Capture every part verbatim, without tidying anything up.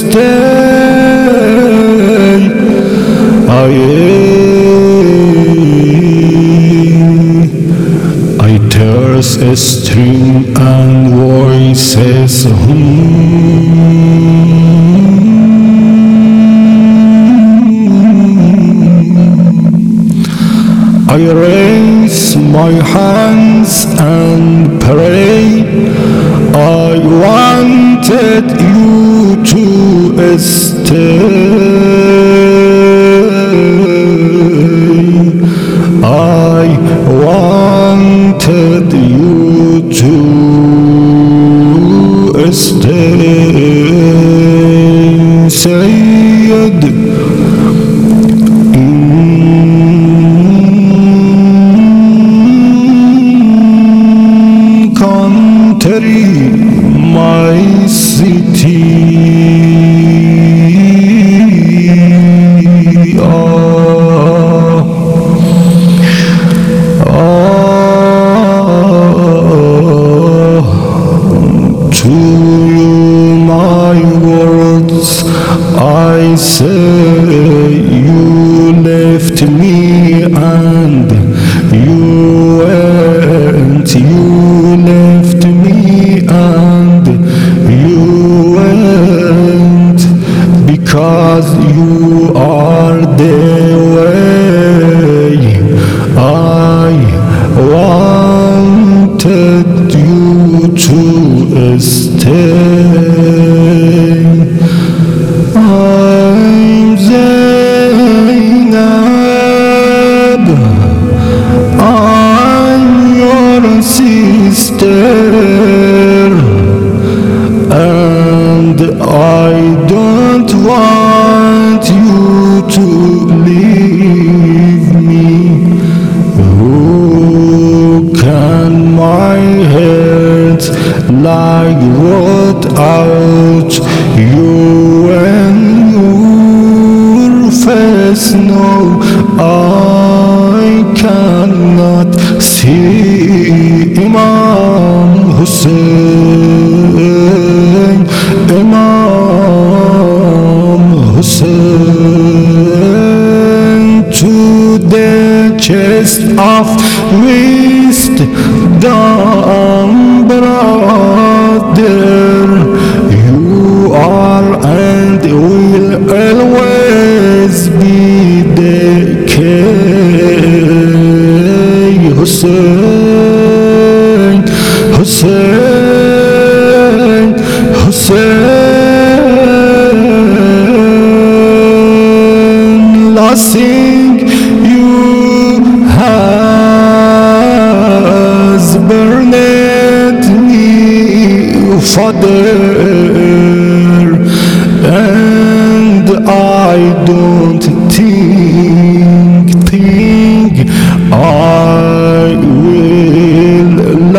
stay. I I tears a string and voices hum. I raise my hands and pray. I wanted you to stay. I wanted you to stay. Sayyid, country, my city. Oh, oh, to you my words I say. You left me and you went. You left me and you went, because you are the way. I wanted you to stay. I'm Zainab, I'm your sister, and I don't want you to leave me. Who can my heart like without you when your face? No, I cannot see Imam Hussein, Imam Hussein, to the chest of wisdom, brother. You are and will always be the king. Hussein, Hussein, Hussein, last thing you has burned me, Father, and I don't think, think I will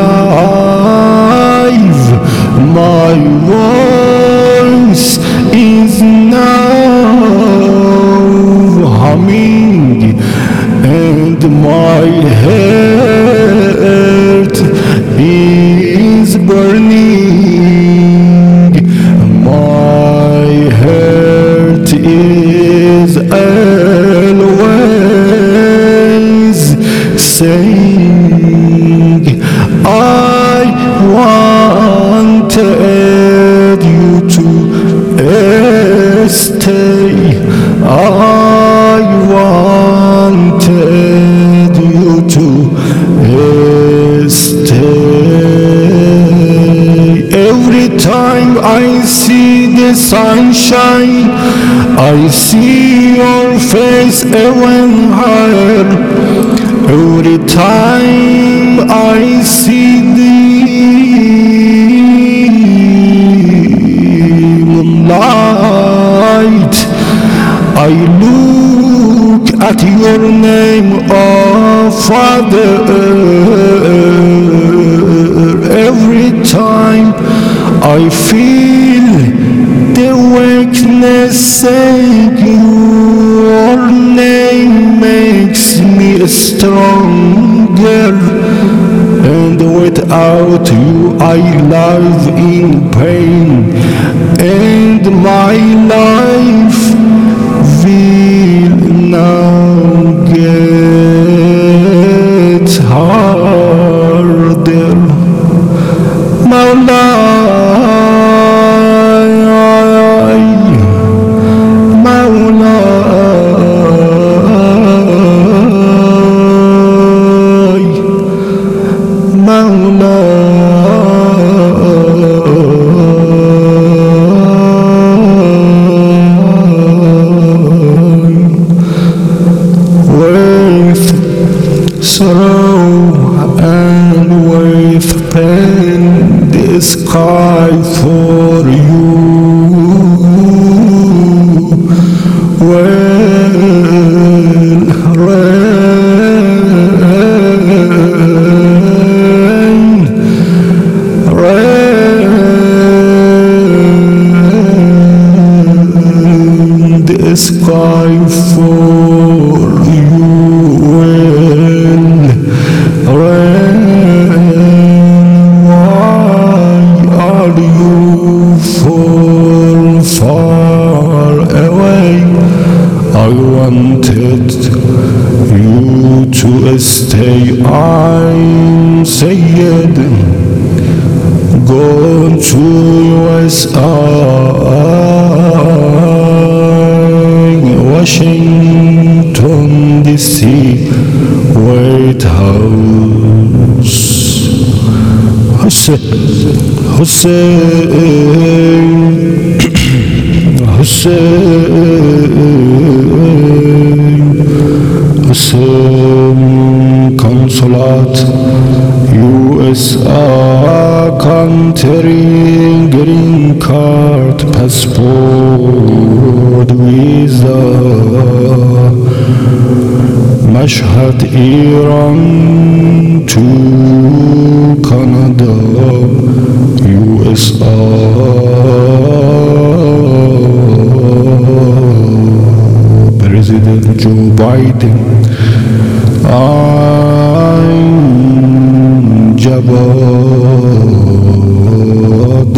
live. My voice is now humming, and my heart is burning. My heart is always saying, I wanted you to stay. I wanted you to stay. Every time I see the sunshine, I see your face even higher. Every time I see the moonlight, I look at your name, oh Father. Every time I feel the weakness saying your name makes me stronger, and without you I live in pain and my life will now get harder. مولاي مولاي مولاي with sorrow and with pain this cry for you will rain, rain. This cry for you will rain. Are you for far away? I wanted you to stay. I'm saying go to U S A, Washington D C, White House. Hussein, Hussein, Hussein, Hussein, Consulate, U S A, country, green card, passport, visa, Mashhad, Iran to Canada, U S A. President Joe Biden, I'm Javad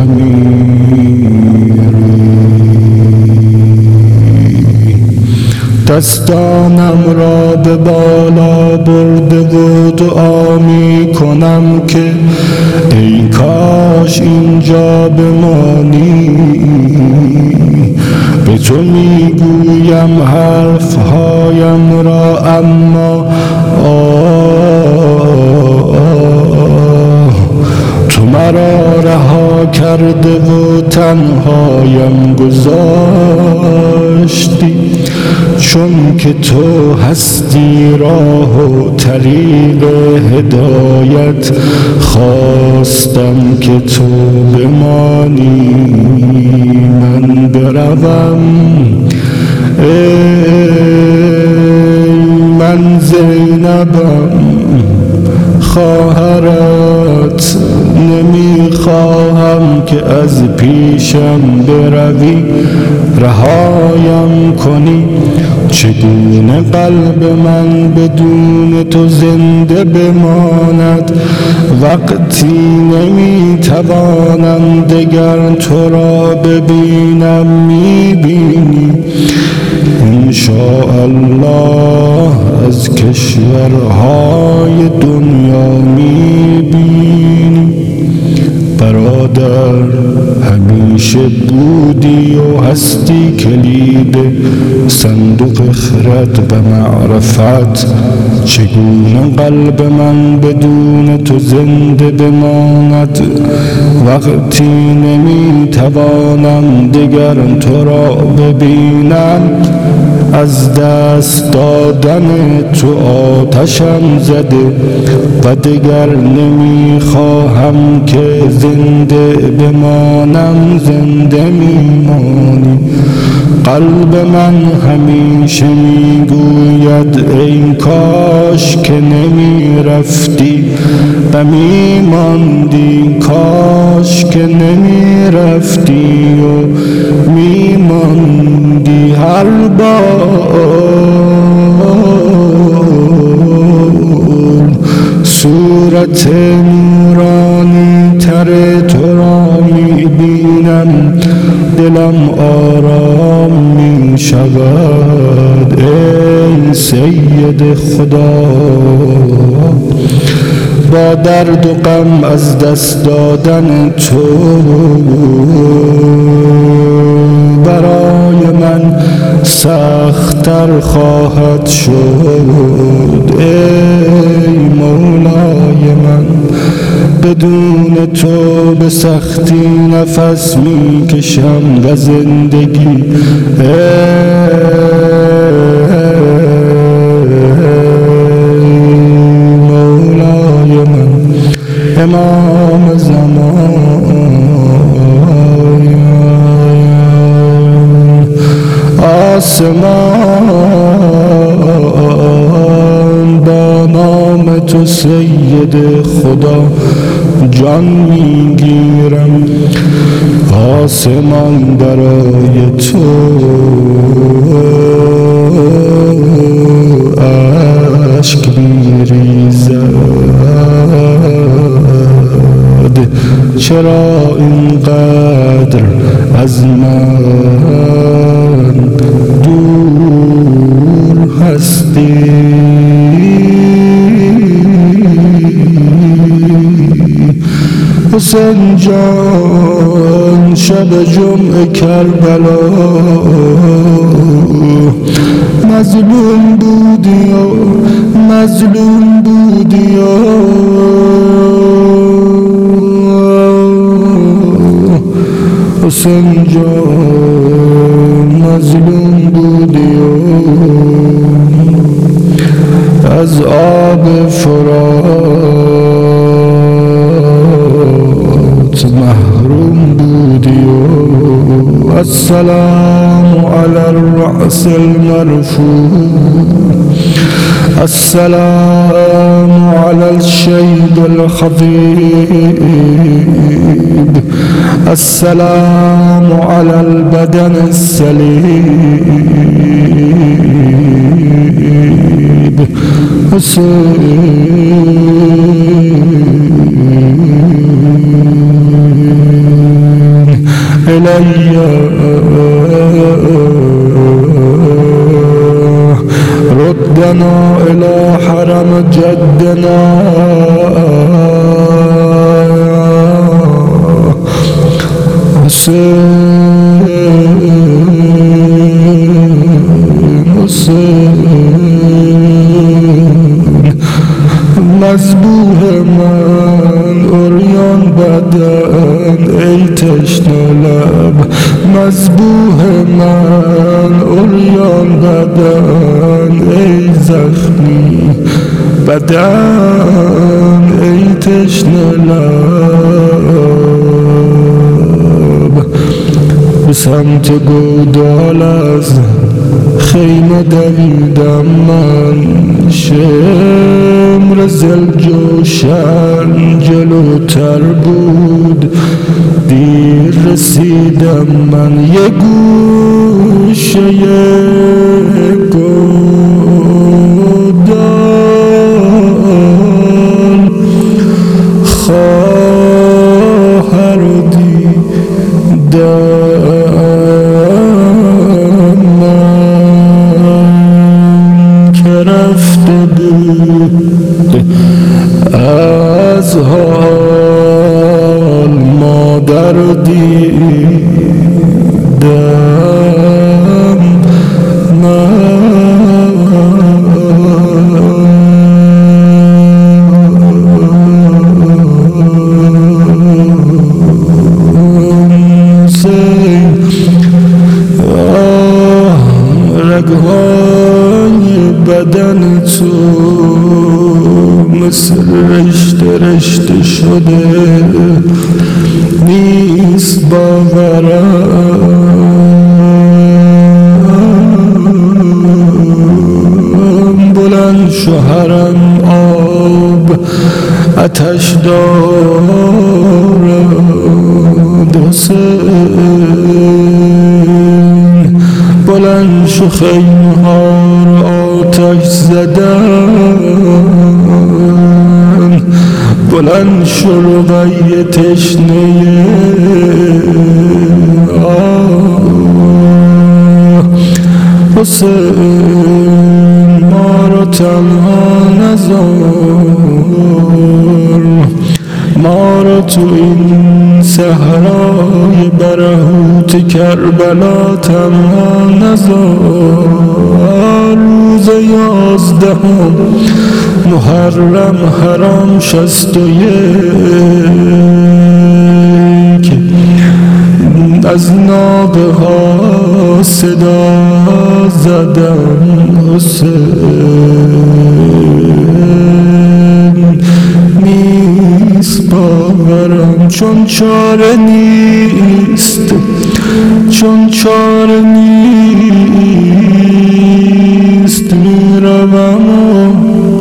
Zamiri. دستانم را به بالا برده و دعا می کنم که ای کاش اینجا بمانی. به تو میگویم حرف هایم را اما آه تو مرا رها کرده و تنهایم گذاشتی. چون که تو هستی راه و طریق هدایت خواستم که تو بمانی من بروم. ای من زینبم خواهرت نمیخواهم که از پیشم بروی رهایم کنی. چگونه قلب من بدون تو زنده بماند وقتی نمیتوانم دگر تو را ببینم. میبینی انشاءالله از کشورهای دنیا میبینی. برادر همیشه بودی و هستی کلید صندوق خرد و معرفت. چگونه قلب من بدون تو زنده بماند وقتی نمیتوانم دگر تو را ببینم. از دست دادن تو آتشم زده و دگر نمیخواهم که زنده بمانم. زنده میمانی. قلب من همیشه میگوید ای کاش که نمیرفتی و میماندی. کاش که نمیرفتی و میماندی. هر بار صورت نورانی تر تو را میبینم آرام می شود ای سید خدا. با درد و غم از دست دادن تو برای من سخت‌تر خواهد شد ای مولای من. بدون تو به سختی نفس می کشم و زندگی امام زمان. آسمان با نام تو سید خدا جان میگیرم. آسمان برای تو اشک میریزد. چرا اینقدر از من دور هستی؟ حسین جان شب جمعه کربلا مظلوم بودی و مظلوم بودی و حسین جان مظلوم بودی و از آب فرات محروم بودی و السلام علی الرأس المرفوع. السلام على الشيب الخضيب. السلام على البدن السليب. حسين إلي ردنا إلى حرم جدنا. حسين حسين مذبوح من عریان بدن ای تشنه لب. مذبوح من عریان بدن ای زخمی بدن ای تشنه لب. به سمت گودال از خیمه دویدم من شمر زلجوشن جلوتر بود دیر رسیدم من. یه گوشه گودال خواهر دیدم از حال مادر دیدم رگهای بدن تو مثل رشته رشته شده نیست باورم. بلند شوهرم آب آتش دارد حسین. بلند شو خیمه ها رو آتش زدن. بلند شو رقیه تشنه آب حسین ما را تنها نذار، ما را تو این صحرای برهوت کربلا تنها نذار. روز یازدهم محرم حرام شست و یک از ناقه ها صدا زدم حسین، نیست باورم چون چاره نیست، چون چاره نیست، میروم و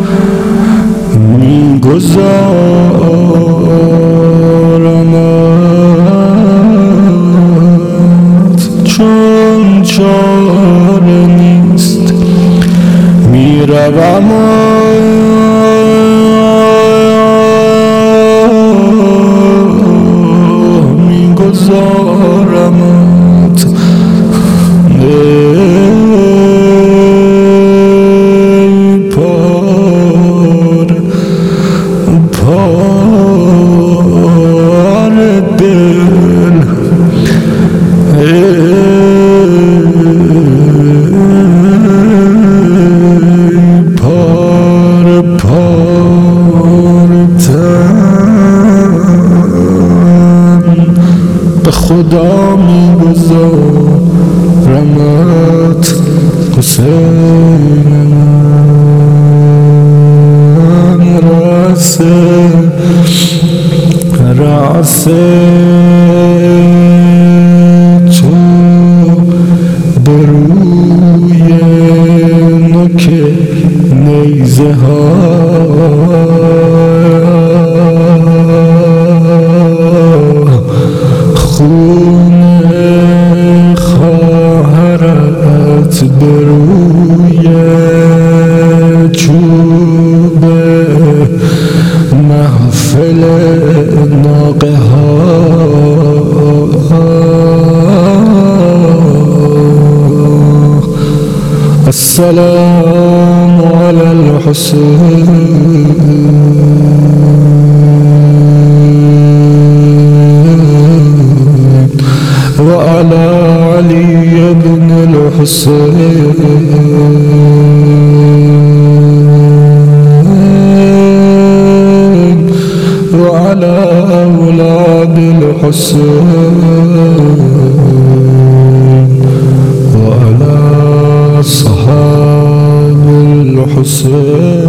میگذارمت، چون چاره نیست، میروم و میگذارمت. ای پار پار دل، ای پار پار تن، به خدا میگذارمت حسین من. راسه راسه تو به روی نوک نیزه ها خون خواهرت به روی چوب محفل ناقه ها. السلام علی الحسین وعلى علي بن الحسين وعلى أولاد الحسين وعلى أصحاب الحسين.